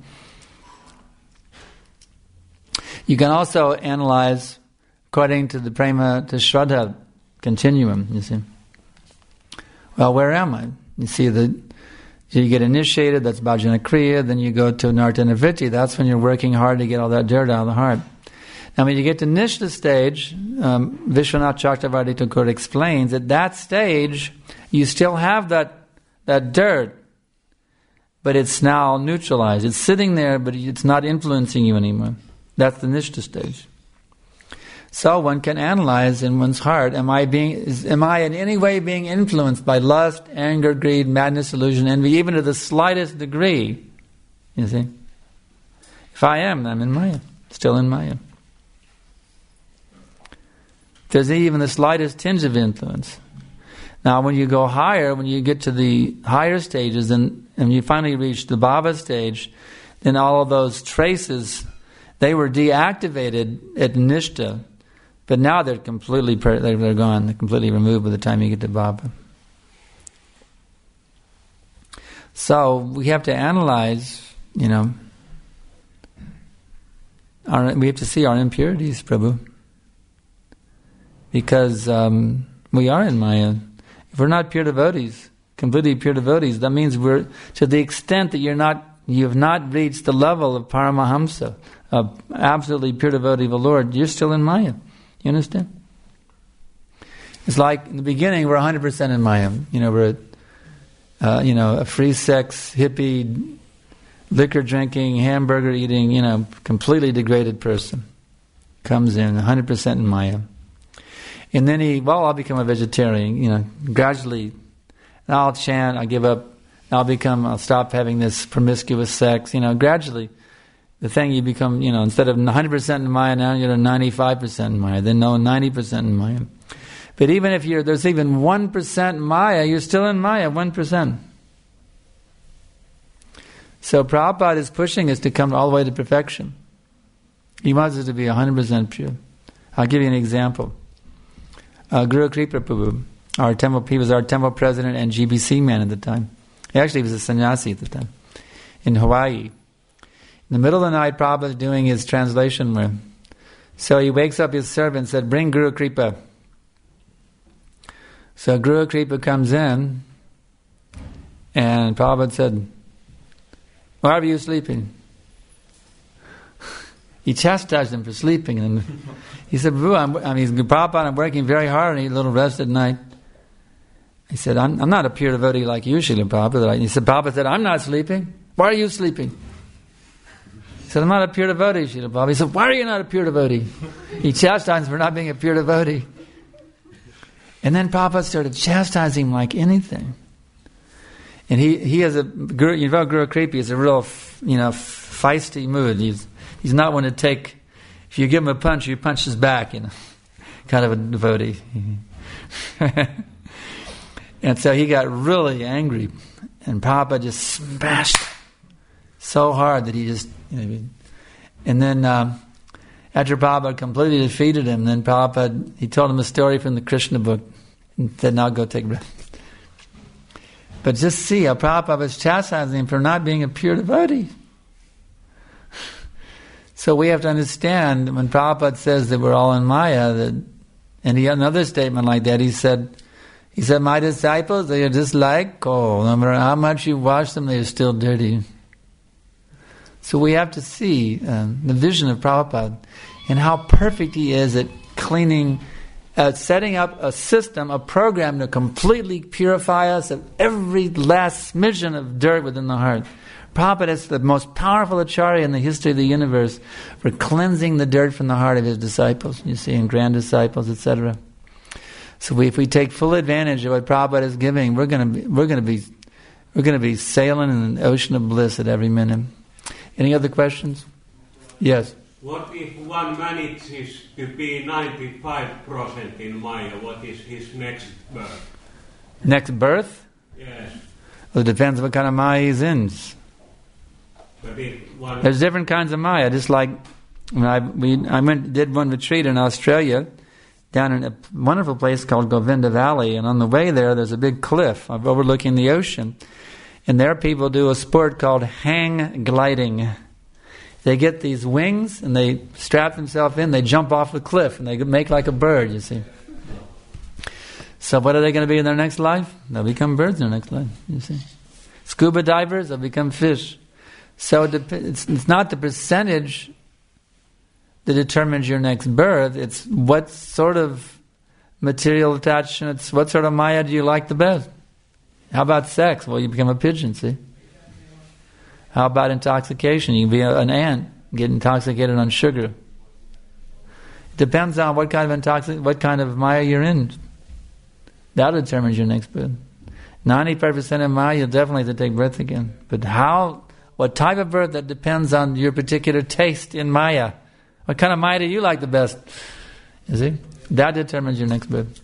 You can also analyze according to the prema to Shraddha continuum, you see. Well, where am I? You see, the you get initiated, that's Bhajana Kriya, then you go to Nartana Vritti, that's when you're working hard to get all that dirt out of the heart. Now when you get to Nishta stage, um, Vishwanath Chakravarti Thakur explains, at that stage, you still have that that dirt, but it's now neutralized. It's sitting there, but it's not influencing you anymore. That's the Nishta stage. So one can analyze in one's heart, am I being, is, am I in any way being influenced by lust, anger, greed, madness, illusion, envy, even to the slightest degree? You see? If I am, I'm in Maya, still in Maya. If there's even the slightest tinge of influence. Now when you go higher, when you get to the higher stages, and, and you finally reach the Bhava stage, then all of those traces, they were deactivated at Nishta, but now they're completely, they're gone, they're completely removed by the time you get to Bhava. So we have to analyze, you know, our, we have to see our impurities, Prabhu. Because um, we are in Maya. If we're not pure devotees, completely pure devotees, that means we're, to the extent that you're not, you have not reached the level of Paramahamsa, of absolutely pure devotee of the Lord, you're still in Maya. You understand? It's like in the beginning we're one hundred percent in Maya. You know, we're uh, you know, a free sex, hippie, liquor drinking, hamburger eating, you know, completely degraded person. Comes in one hundred percent in Maya. And then he, well, I'll become a vegetarian, you know, gradually. And I'll chant, I'll give up, I'll become, I'll stop having this promiscuous sex, you know, gradually. The thing you become, you know, instead of one hundred percent in Maya, now you're ninety-five percent in Maya, then no, ninety percent in Maya. But even if you're, there's even one percent Maya, you're still in Maya, one percent. So Prabhupada is pushing us to come all the way to perfection. He wants us to be one hundred percent pure. I'll give you an example. Uh, Guru Kripa Prabhu, our temple, he was our temple president and G B C man at the time. He actually was a sannyasi at the time, in Hawaii. In the middle of the night, Prabhupada is doing his translation room. So he wakes up his servant and said, bring Guru Kripa. So Guru Kripa comes in, and Prabhupada said, why are you sleeping? He chastised him for sleeping. And he said, I'm, I mean, Prabhupada, I'm working very hard, and I need a little rest at night. He said, I'm, I'm not a pure devotee like you, Srila Prabhupada. He said, Prabhupada said, I'm not sleeping. Why are you sleeping? He said, I'm not a pure devotee, Srila Prabhupada. He said, why are you not a pure devotee? He chastised him for not being a pure devotee. And then Prabhupada started chastising him like anything. And he, he has a, Guru, you know, Guru Kripa is a real, you know, feisty mood. He's he's not one to take, if you give him a punch, you punch his back, you know, kind of a devotee. And so he got really angry, and Prabhupada just smashed so hard that he just, you know, and then um, after Prabhupada completely defeated him, then Prabhupada, he told him a story from the Krishna book, and said, now go take rest. But just see how Prabhupada was chastising him for not being a pure devotee. So we have to understand, when Prabhupada says that we're all in Maya, that, and he had another statement like that, he said, he said, my disciples, they are just like coal. No matter how much you wash them, they are still dirty. So we have to see um, the vision of Prabhupada and how perfect he is at cleaning, uh, setting up a system, a program to completely purify us of every last smidgen of dirt within the heart. Prabhupada is the most powerful acharya in the history of the universe for cleansing the dirt from the heart of his disciples, you see, and grand disciples, et cetera. So we, if we take full advantage of what Prabhupada is giving, we're going to be, we're going to be, we're going to be sailing in an ocean of bliss at every minute. Any other questions? Yes. What if one manages to be ninety-five percent in Maya? What is his next birth? Next birth? Yes. Well, it depends what kind of Maya he's in. But if one There's different kinds of Maya. Just like when I we I went did one retreat in Australia. down in a wonderful place called Govinda Valley, and on the way there, there's a big cliff overlooking the ocean. And there people do a sport called hang gliding. They get these wings and they strap themselves in, they jump off the cliff and they make like a bird, you see. So what are they going to be in their next life? They'll become birds in their next life, you see. Scuba divers, they'll become fish. So it's, it's not the percentage that determines your next birth, it's what sort of material attachments, what sort of maya do you like the best? How about sex? Well, you become a pigeon, see? How about intoxication? You can be an ant, get intoxicated on sugar. It depends on what kind of intoxic, what kind of maya you're in. That determines your next birth. ninety-five percent of maya, you'll definitely have to take birth again. But how, what type of birth, that depends on your particular taste in maya. What kind of maya do you like the best? You see? That determines your next birth.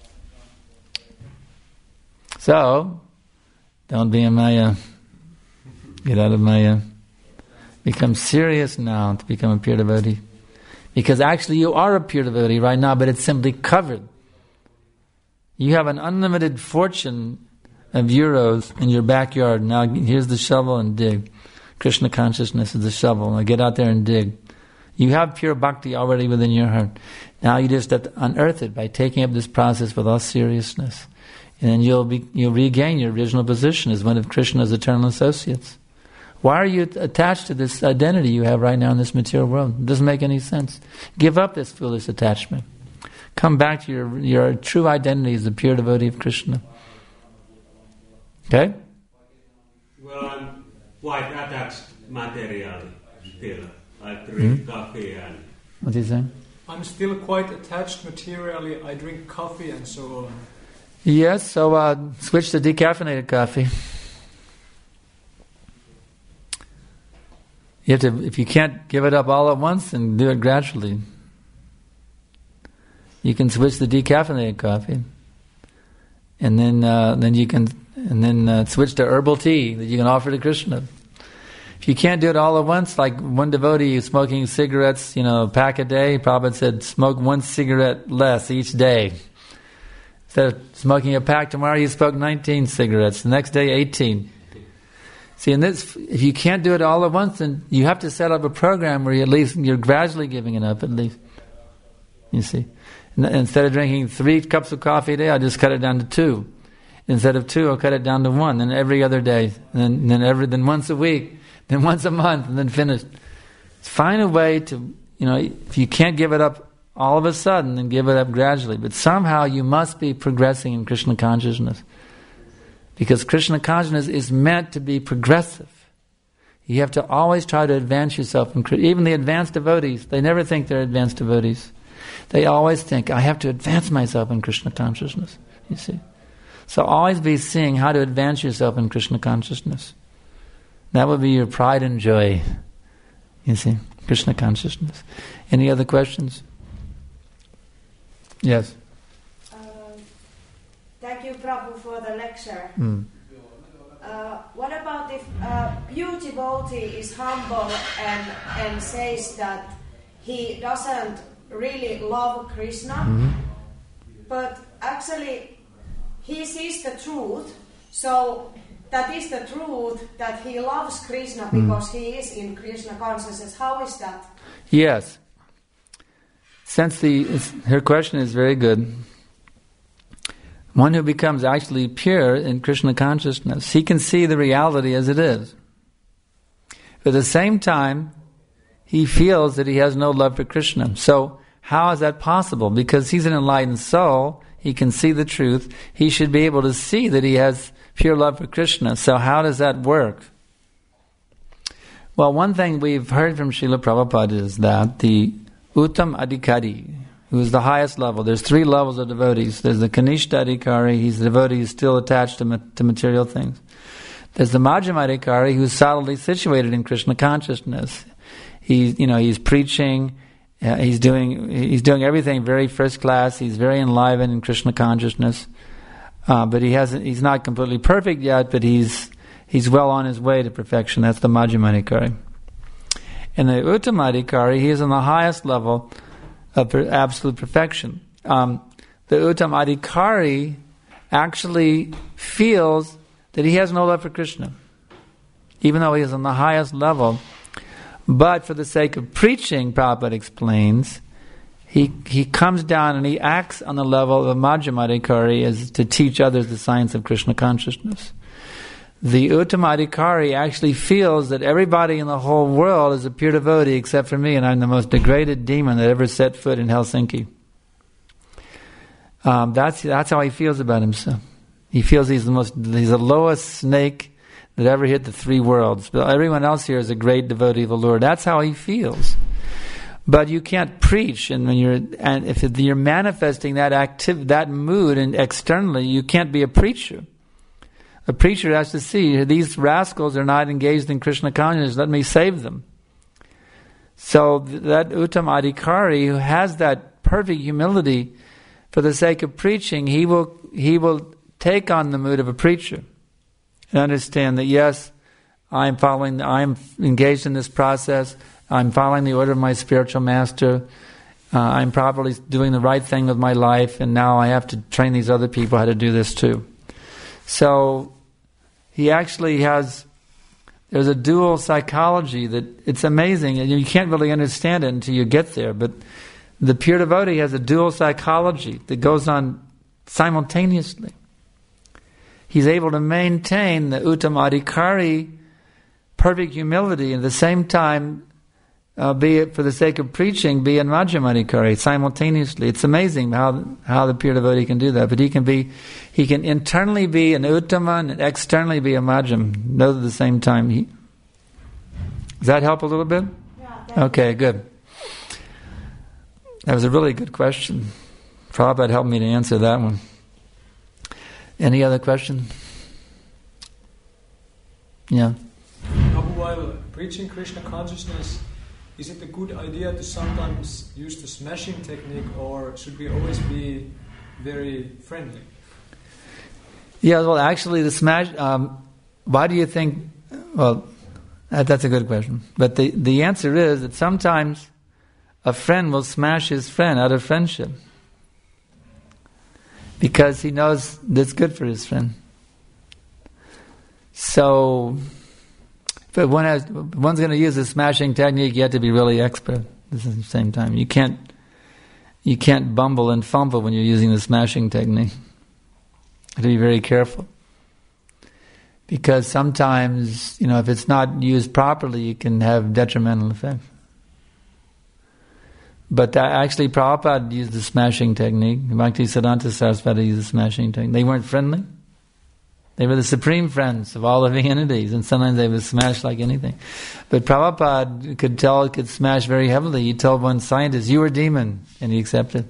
So, don't be a maya. Get out of maya. Become serious now to become a pure devotee. Because actually you are a pure devotee right now, but it's simply covered. You have an unlimited fortune of euros in your backyard. Now here's the shovel and dig. Krishna consciousness is the shovel. Now get out there and dig. You have pure bhakti already within your heart. Now you just have to unearth it by taking up this process with all seriousness. And then you'll be, you'll regain your original position as one of Krishna's eternal associates. Why are you attached to this identity you have right now in this material world? It doesn't make any sense. Give up this foolish attachment. Come back to your your true identity as a pure devotee of Krishna. Okay? Well, I'm quite attached materially still. I drink mm-hmm. coffee and... What are you saying? I'm still quite attached materially. I drink coffee and so on. Yes, so uh, switch to decaffeinated coffee. You have to, if you can't give it up all at once, then do it gradually. You can switch to decaffeinated coffee, and then uh, then you can and then uh, switch to herbal tea that you can offer to Krishna. If you can't do it all at once, like one devotee smoking cigarettes, you know, a pack a day, Prabhupada said, smoke one cigarette less each day. Instead of smoking a pack tomorrow, you smoke nineteen cigarettes. The next day, eighteen. See, in this, if you can't do it all at once, then you have to set up a program where you at least you're gradually giving it up. At least, you see. Instead of drinking three cups of coffee a day, I'll just cut it down to two. Instead of two, I'll cut it down to one. Then every other day, and then, then every then once a week, then once a month, and then finish. Find a way to, you know, if you can't give it up all of a sudden, then give it up gradually. But somehow you must be progressing in Krishna consciousness. Because Krishna consciousness is meant to be progressive. You have to always try to advance yourself. Even the advanced devotees, they never think they're advanced devotees. They always think, I have to advance myself in Krishna consciousness. You see? So always be seeing how to advance yourself in Krishna consciousness. That would be your pride and joy. You see? Krishna consciousness. Any other questions? Yes. Thank you, Prabhu, for the lecture. Mm. Uh, what about if a pure devotee is humble and, and says that he doesn't really love Krishna, mm-hmm. but actually he sees the truth, so that is the truth that he loves Krishna because mm. he is in Krishna consciousness. How is that? Yes. Since the her question is very good. One who becomes actually pure in Krishna consciousness, he can see the reality as it is. But at the same time, he feels that he has no love for Krishna. So, how is that possible? Because he's an enlightened soul, he can see the truth, he should be able to see that he has pure love for Krishna. So how does that work? Well, one thing we've heard from Srila Prabhupada is that the Uttam Adhikari, who is the highest level. There's three levels of devotees. There's the Kanishta Adhikari, he's the devotee who's still attached to, ma- to material things. There's the Madhyama Adhikari, who's solidly situated in Krishna consciousness. He's, you know, he's preaching, uh, he's doing, he's doing everything very first class. He's very enlivened in Krishna consciousness, uh, but he hasn't. He's not completely perfect yet, but he's he's well on his way to perfection. That's the Madhyama Adhikari. And the Uttama Adhikari, he is on the highest level of absolute perfection. um, the Uttam Adhikari actually feels that he has no love for Krishna, even though he is on the highest level. But for the sake of preaching, Prabhupada explains, he he comes down and he acts on the level of a Madhyama Adhikari as to teach others the science of Krishna consciousness. The Uttama Adhikari actually feels that everybody in the whole world is a pure devotee except for me, and I'm the most degraded demon that ever set foot in Helsinki. Um, that's that's how he feels about himself. He feels he's the most he's the lowest snake that ever hit the three worlds. But everyone else here is a great devotee of the Lord. That's how he feels. But you can't preach, and when you're and if you're manifesting that active that mood and externally, you can't be a preacher. A preacher has to see these rascals are not engaged in Krishna consciousness. Let me save them. So that Uttama Adhikari who has that perfect humility, for the sake of preaching, he will he will take on the mood of a preacher and understand that yes, I'm following, I'm engaged in this process. I'm following the order of my spiritual master. Uh, I'm probably doing the right thing with my life, and now I have to train these other people how to do this too. So he actually has, there's a dual psychology that it's amazing, and you can't really understand it until you get there, but the pure devotee has a dual psychology that goes on simultaneously. He's able to maintain the Uttama Adhikari perfect humility, and at the same time, uh, be it for the sake of preaching, be in Madhyama Adhikari simultaneously. It's amazing how how the pure devotee can do that. But he can be, he can internally be an Uttama and externally be a Madhyam, both at the same time. He, does that help a little bit? Yeah. Okay, good. That was a really good question. Prabhupada helped me to answer that one. Any other question? Yeah. While preaching Krishna consciousness, is it a good idea to sometimes use the smashing technique, or should we always be very friendly? Yeah, well, actually, the smash. Um, why do you think? Well, that, that's a good question. But the the answer is that sometimes a friend will smash his friend out of friendship because he knows that's good for his friend. So, if one has, if one's going to use a smashing technique, you have to be really expert at the same time. You can't you can't bumble and fumble when you're using the smashing technique. You have to be very careful. Because sometimes, you know, if it's not used properly, it can have detrimental effects. But uh, actually, Prabhupada used the smashing technique. Bhaktisiddhanta Saraswati used the smashing technique. They weren't friendly. They were the supreme friends of all living entities, and sometimes they would smash like anything. But Prabhupada could tell, could smash very heavily. He told one scientist, "You were a demon," and he accepted.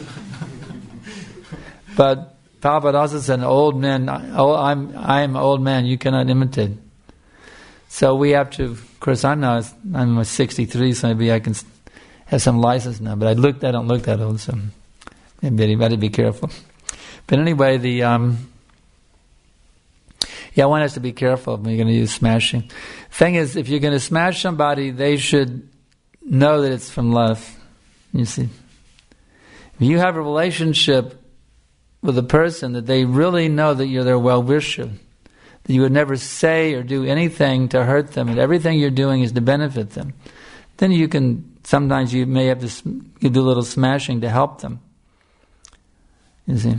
But Prabhupada also said, "Old men, oh, I'm I'm an old man. You cannot imitate." So we have to. Of course, I'm now I'm sixty-three, so maybe I can have some license now. But I look, I don't look that old, so maybe you better be careful. But anyway, the. Um, Yeah, one has to be careful when you're going to use smashing. Thing is, if you're going to smash somebody, they should know that it's from love. You see, if you have a relationship with a person that they really know that you're their well-wisher, that you would never say or do anything to hurt them, and everything you're doing is to benefit them, then you can, sometimes you may have to you do a little smashing to help them. You see.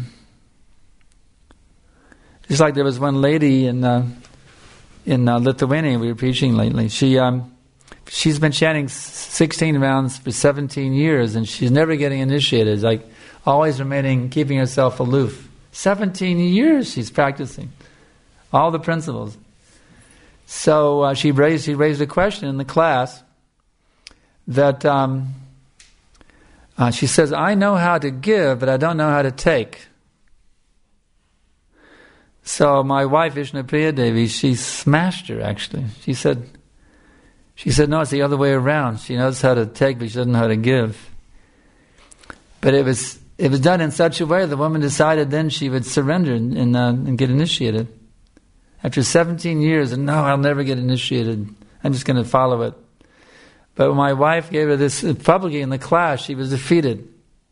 Just like there was one lady in uh, in uh, Lithuania we were preaching lately. She um, she's been chanting sixteen rounds for seventeen years, and she's never getting initiated. It's like always remaining, keeping herself aloof. Seventeen years she's practicing all the principles. So uh, she raised she raised a question in the class that um, uh, she says, "I know how to give, but I don't know how to take." So my wife, Vishnupriya Devi, she smashed her actually. She said, she said, no, it's the other way around. She knows how to take, but she doesn't know how to give. But it was it was done in such a way, the woman decided then she would surrender and, and, uh, and get initiated. After seventeen years, and no, I'll never get initiated. I'm just going to follow it. But when my wife gave her this publicly in the class, she was defeated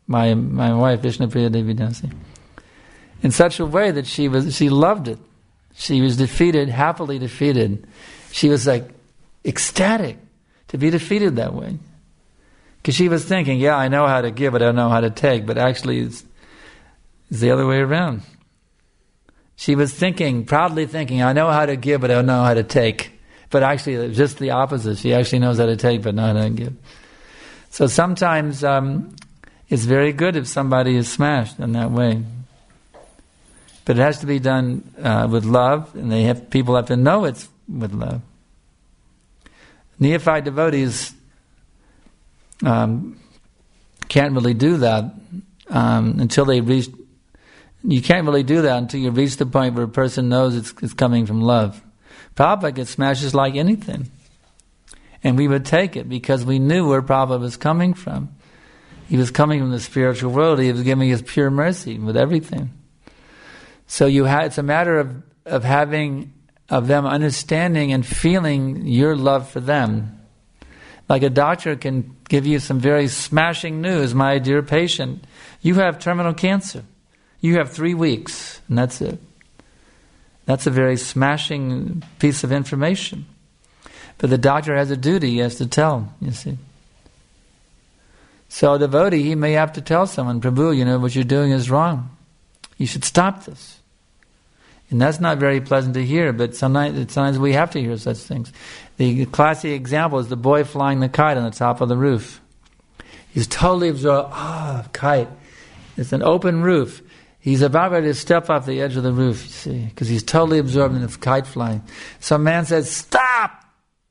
my my wife, Vishnupriya Devi Dasi, in such a way that she was she loved it. She was defeated, happily defeated. She was like ecstatic to be defeated that way. Because she was thinking, yeah, I know how to give, but I don't know how to take. But actually, it's, it's the other way around. She was thinking, proudly thinking, I know how to give, but I don't know how to take. But actually, it's just the opposite. She actually knows how to take, but not how to give. So sometimes um, it's very good if somebody is smashed in that way. But it has to be done uh, with love, and they have people have to know it's with love. Neophyte devotees um, can't really do that um, until they reach. You can't really do that until you reach the point where a person knows it's, it's coming from love. Prabhupada gets smashes like anything, and we would take it because we knew where Prabhupada was coming from. He was coming from the spiritual world. He was giving us pure mercy with everything. So you ha- it's a matter of, of having, of them understanding and feeling your love for them. Like a doctor can give you some very smashing news, my dear patient, you have terminal cancer. You have three weeks, and that's it. That's a very smashing piece of information. But the doctor has a duty, he has to tell, you see. So a devotee, he may have to tell someone, Prabhu, you know, what you're doing is wrong. You should stop this. And that's not very pleasant to hear, but sometimes, sometimes we have to hear such things. The classic example is the boy flying the kite on the top of the roof. He's totally absorbed. Ah, oh, kite. It's an open roof. He's about ready to step off the edge of the roof, you see, because he's totally absorbed in the kite flying. Some man says, stop!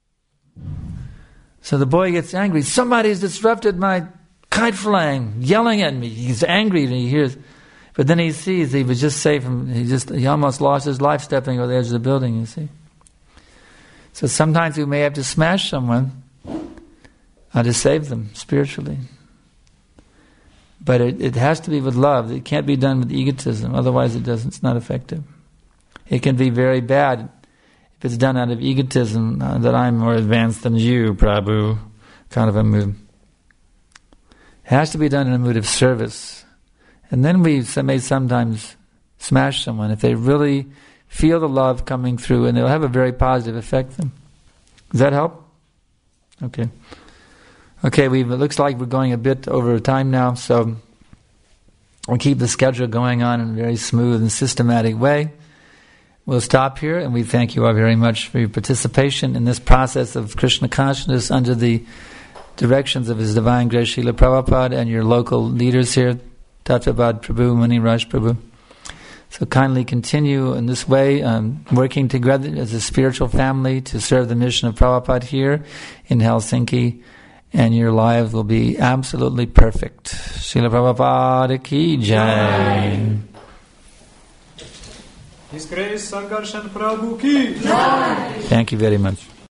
So the boy gets angry. Somebody's disrupted my kite flying, yelling at me. He's angry and he hears... But then he sees he was just safe from, he just he almost lost his life stepping over the edge of the building, you see. So sometimes we may have to smash someone uh, to save them spiritually. But it, it has to be with love. It can't be done with egotism, otherwise it doesn't, it's not effective. It can be very bad if it's done out of egotism, uh, that I'm more advanced than you, Prabhu, kind of a mood. It has to be done in a mood of service. And then we may sometimes smash someone if they really feel the love coming through, and it'll have a very positive effect on them. Does that help? Okay. Okay, we it looks like we're going a bit over time now, so we'll keep the schedule going on in a very smooth and systematic way. We'll stop here, and we thank you all very much for your participation in this process of Krishna consciousness under the directions of His Divine Grace Srila Prabhupada and your local leaders here, Tattvad Prabhu, Muni Raj Prabhu. So kindly continue in this way, um, working together as a spiritual family to serve the mission of Prabhupada here in Helsinki, and your lives will be absolutely perfect. Srila Prabhupada ki jai. His Grace Sankarshan Prabhu ki jai. Thank you very much.